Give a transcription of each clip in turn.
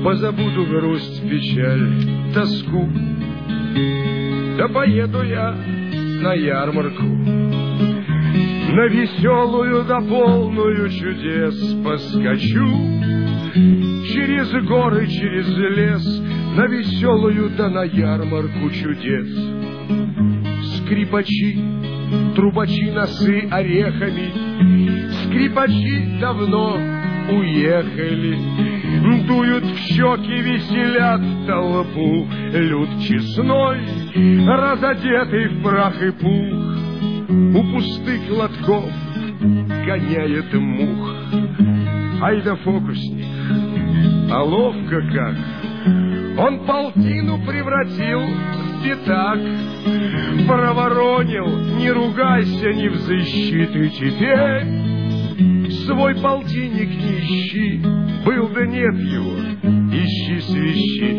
позабуду грусть, печаль, тоску. Да поеду я на ярмарку, на веселую да полную чудес поскочу. Через горы, через лес, на веселую да на ярмарку чудес. Скрипачи, трубачи носы орехами, скрипачи давно уехали. Дуют в щеки, веселят толпу, люд честной, разодетый в прах и пух, у пустых лотков гоняет мух. Ай да фокусник, а ловко как! Он полтину превратил в пятак, проворонил, не ругайся, не взыщи ты теперь. Свой полтинник не ищи, был да нет его, ищи свищи.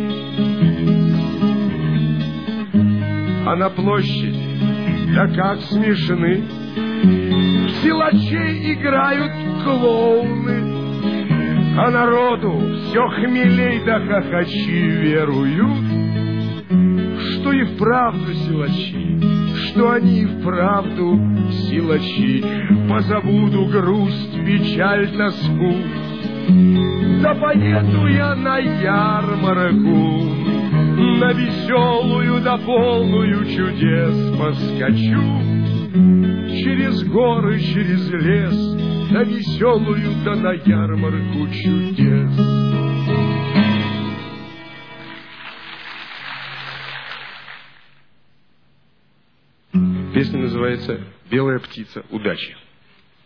А на площади, да как смешны, в силачей играют клоуны, а народу все хмелей да хохочи веруют, что и вправду силачи, что они и вправду силачи. Позабуду грусть, печаль, тоску, да поеду я на ярмарку, на веселую да полную чудес поскочу. Через горы, через лес, на веселую да на ярмарку чудес. Песня называется «Белая птица удачи».